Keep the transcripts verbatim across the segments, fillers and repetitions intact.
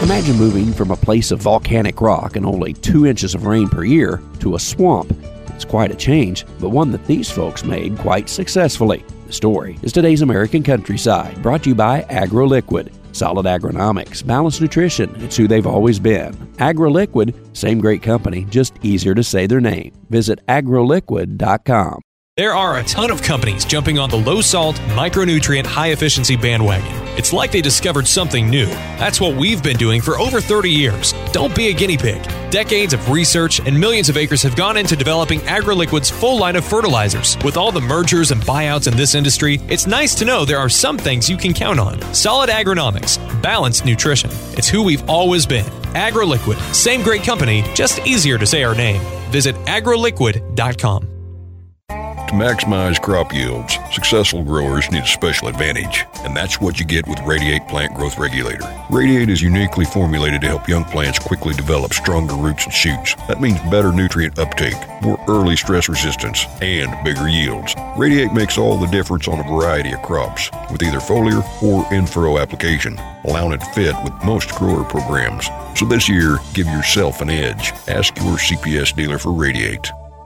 Imagine moving from a place of volcanic rock and only two inches of rain per year to a swamp. It's quite a change, but one that these folks made quite successfully. The story is today's American Countryside, brought to you by AgroLiquid. Solid agronomics, balanced nutrition, it's who they've always been. AgroLiquid, same great company, just easier to say their name. Visit agro liquid dot com. There are a ton of companies jumping on the low-salt, micronutrient, high-efficiency bandwagon. It's like they discovered something new. That's what we've been doing for over thirty years. Don't be a guinea pig. Decades of research and millions of acres have gone into developing AgroLiquid's full line of fertilizers. With all the mergers and buyouts in this industry, it's nice to know there are some things you can count on. Solid agronomics, balanced nutrition. It's who we've always been. AgroLiquid, same great company, just easier to say our name. Visit agro liquid dot com. To maximize crop yields, successful growers need a special advantage, and that's what you get with Radiate Plant Growth Regulator. Radiate is uniquely formulated to help young plants quickly develop stronger roots and shoots. That means better nutrient uptake, more early stress resistance, and bigger yields. Radiate makes all the difference on a variety of crops, with either foliar or in-furrow application, allowing it to fit with most grower programs. So this year, give yourself an edge. Ask your C P S dealer for Radiate.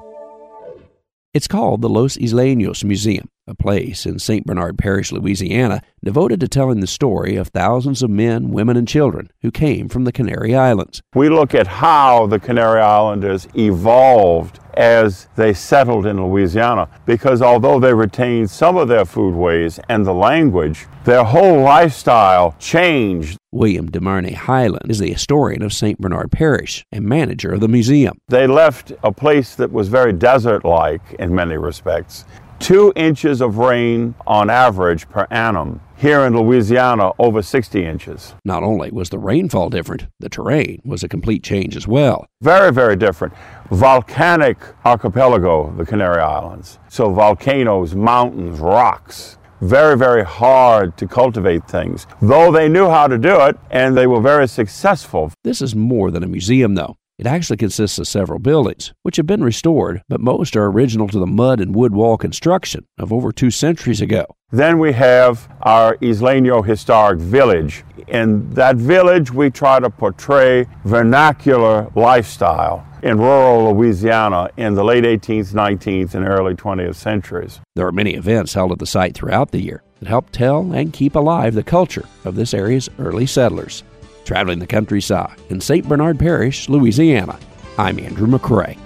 It's called the Los Isleños Museum, a place in Saint Bernard Parish, Louisiana, devoted to telling the story of thousands of men, women, and children who came from the Canary Islands. We look at how the Canary Islanders evolved as they settled in Louisiana, because although they retained some of their foodways and the language, their whole lifestyle changed. William DeMarnay Highland is the historian of Saint Bernard Parish and manager of the museum. They left a place that was very desert-like in many respects. Two inches of rain on average per annum. Here in Louisiana, over sixty inches. Not only was the rainfall different, the terrain was a complete change as well. Very, very different. Volcanic archipelago, the Canary Islands. So volcanoes, mountains, rocks. Very, very hard to cultivate things, though they knew how to do it, and they were very successful. This is more than a museum, though. It actually consists of several buildings, which have been restored, but most are original to the mud and wood wall construction of over two centuries ago. Then we have our Isleño Historic Village. In that village, we try to portray vernacular lifestyle in rural Louisiana in the late eighteenth, nineteenth, and early twentieth centuries. There are many events held at the site throughout the year that help tell and keep alive the culture of this area's early settlers. Traveling the countryside in Saint Bernard Parish, Louisiana, I'm Andrew McCrae.